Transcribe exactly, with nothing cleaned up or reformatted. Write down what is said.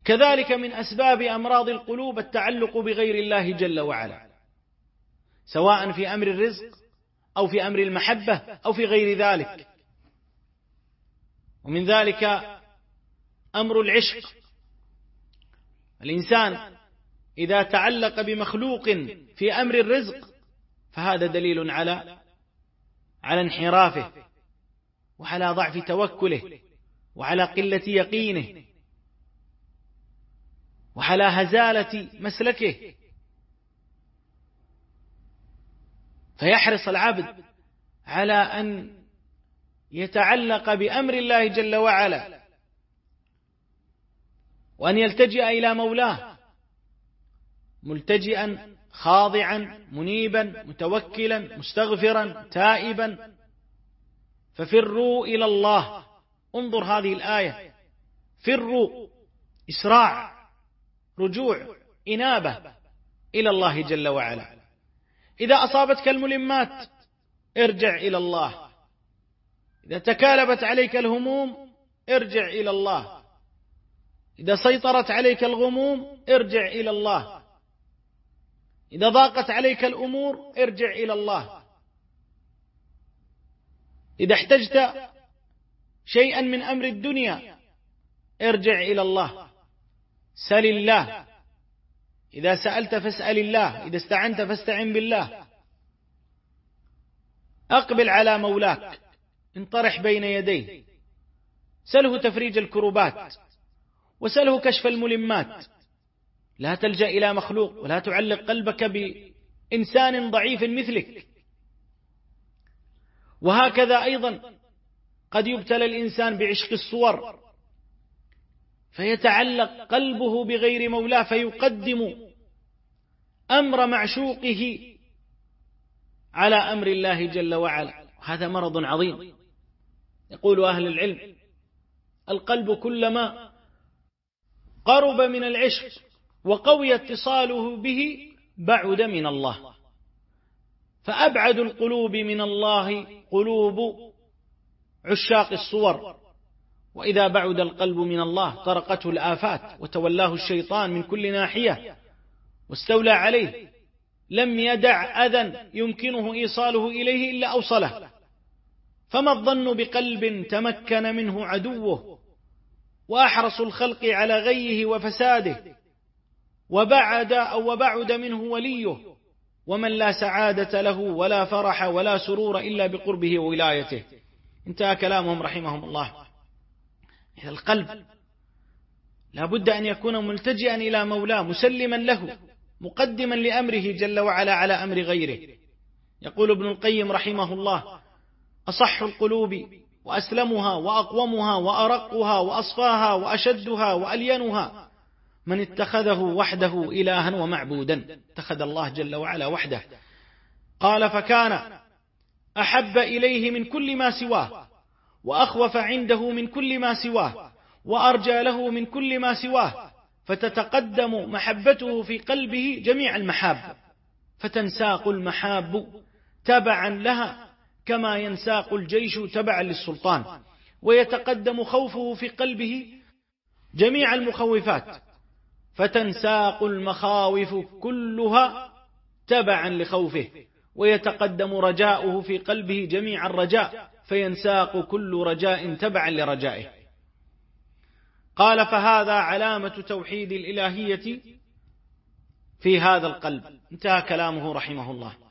كذلك من أسباب أمراض القلوب التعلق بغير الله جل وعلا، سواء في أمر الرزق أو في أمر المحبة أو في غير ذلك. ومن ذلك أمر العشق. الإنسان إذا تعلق بمخلوق في أمر الرزق فهذا دليل على على انحرافه وعلى ضعف توكله وعلى قلة يقينه وعلى هزالة مسلكه. فيحرص العبد على أن يتعلق بأمر الله جل وعلا وأن يلتجئ إلى مولاه ملتجئا خاضعا منيبا متوكلا مستغفرا تائبا. ففروا إلى الله. انظر هذه الآية، فروا، إسراع، رجوع، إنابة إلى الله جل وعلا. إذا أصابتك الملمات ارجع إلى الله، إذا تكالبت عليك الهموم ارجع إلى الله، إذا سيطرت عليك الغموم ارجع إلى الله، إذا ضاقت عليك الأمور ارجع إلى الله، إذا احتجت شيئا من أمر الدنيا ارجع إلى الله، سل الله، إذا سألت فاسأل الله، إذا استعنت فاستعن بالله. أقبل على مولاك، انطرح بين يديه، سله تفريج الكربات وسله كشف الملمات. لا تلجأ إلى مخلوق ولا تعلق قلبك بإنسان ضعيف مثلك. وهكذا أيضا قد يبتلى الإنسان بعشق الصور فيتعلق قلبه بغير مولاه فيقدم أمر معشوقه على أمر الله جل وعلا. هذا مرض عظيم. يقول أهل العلم: القلب كلما قرب من العشق وقوي اتصاله به بعد من الله، فأبعد القلوب من الله قلوب عشاق الصور. وإذا بعد القلب من الله طرقته الآفات وتولاه الشيطان من كل ناحية واستولى عليه، لم يدع أذى يمكنه إيصاله إليه إلا أوصله. فما الظن بقلب تمكن منه عدوه وأحرص الخلق على غيه وفساده وبعد أو وبعد منه وليه، ومن لا سعادة له ولا فرح ولا سرور إلا بقربه وولايته. انتهى كلامهم رحمهم الله. إذا القلب لا بد أن يكون ملتجئا إلى مولاه مسلما له مقدما لأمره جل وعلا على أمر غيره. يقول ابن القيم رحمه الله: أصح القلوب وأسلمها وأقومها وأرقها وأصفاها وأشدها وألينها من اتخذه وحده إلها ومعبودا. اتخذ الله جل وعلا وحده. قال: فكان أحب إليه من كل ما سواه، وأخوف عنده من كل ما سواه، وأرجى له من كل ما سواه، فتتقدم محبته في قلبه جميع المحاب، فتنساق المحاب تبعا لها كما ينساق الجيش تبعا للسلطان، ويتقدم خوفه في قلبه جميع المخوفات، فتنساق المخاوف كلها تبعا لخوفه، ويتقدم رجاؤه في قلبه جميع الرجاء، فينساق كل رجاء تبعا لرجائه. قال: فهذا علامة توحيد الإلهية في هذا القلب. انتهى كلامه رحمه الله.